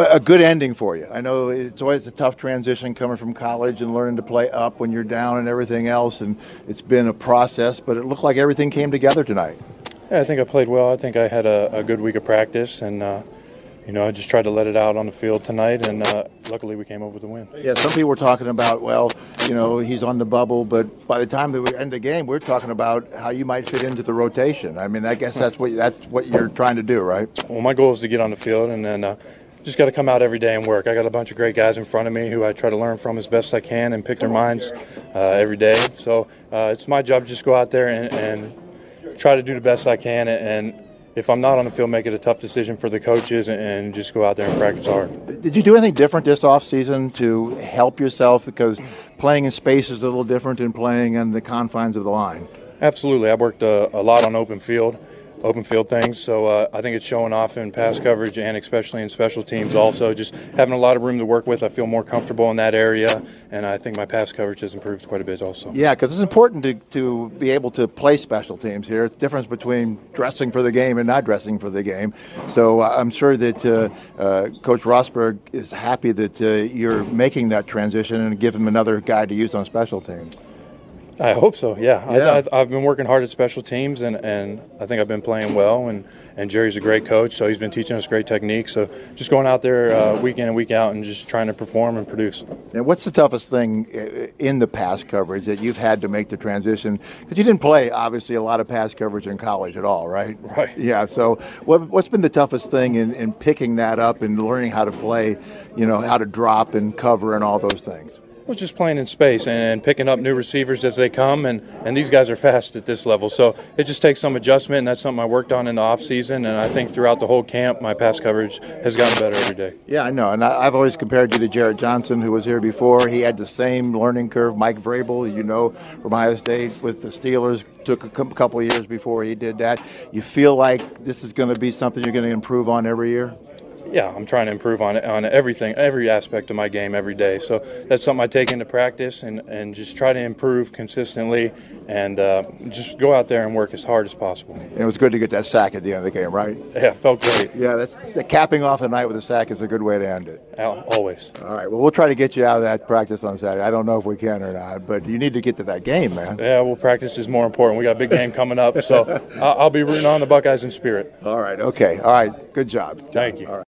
Well, a good ending for you. I know it's always a tough transition coming from college and learning to play up when you're down and everything else, and it's been a process, but it looked like everything came together tonight. Yeah, I think I played well. I think I had a good week of practice, and I just tried to let it out on the field tonight, and luckily we came up with a win. Yeah, some people were talking about, well, he's on the bubble, but by the time that we end the game, we're talking about how you might fit into the rotation. I mean, I guess that's what you're trying to do, right? Well, my goal is to get on the field, and then just got to come out every day and work. I got a bunch of great guys in front of me who I try to learn from as best I can and pick their minds every day. So it's my job to just go out there and try to do the best I can, and if I'm not on the field, make it a tough decision for the coaches and just go out there and practice hard. Did you do anything different this offseason to help yourself? Because playing in space is a little different than playing in the confines of the line. Absolutely. I worked a lot on open field things, so I think it's showing off in pass coverage and especially in special teams also. Just having a lot of room to work with, I feel more comfortable in that area, and I think my pass coverage has improved quite a bit also. Yeah, because it's important to be able to play special teams here. It's the difference between dressing for the game and not dressing for the game. So I'm sure that Coach Rosberg is happy that you're making that transition and give him another guy to use on special teams. I hope so, yeah. I've been working hard at special teams, and I think I've been playing well, and Jerry's a great coach, so he's been teaching us great techniques. So just going out there week in and week out and just trying to perform and produce. And what's the toughest thing in the pass coverage that you've had to make the transition? Because you didn't play, obviously, a lot of pass coverage in college at all, right? Right. Yeah, so what's been the toughest thing in picking that up and learning how to play, how to drop and cover and all those things? Well, just playing in space and picking up new receivers as they come, and these guys are fast at this level. So it just takes some adjustment, and that's something I worked on in the offseason, and I think throughout the whole camp, my pass coverage has gotten better every day. Yeah, I know, and I've always compared you to Jarrett Johnson, who was here before. He had the same learning curve. Mike Vrabel, from Ohio State with the Steelers, took a couple of years before he did that. You feel like this is going to be something you're going to improve on every year? Yeah, I'm trying to improve on everything, every aspect of my game every day. So that's something I take into practice and just try to improve consistently and just go out there and work as hard as possible. And it was good to get that sack at the end of the game, right? Yeah, felt great. Yeah, that's the capping off the night with a sack is a good way to end it. Always. All right, well, we'll try to get you out of that practice on Saturday. I don't know if we can or not, but you need to get to that game, man. Yeah, well, practice is more important. We got a big game coming up, so I'll be rooting on the Buckeyes in spirit. All right, okay. All right, good job. Thank you. All right.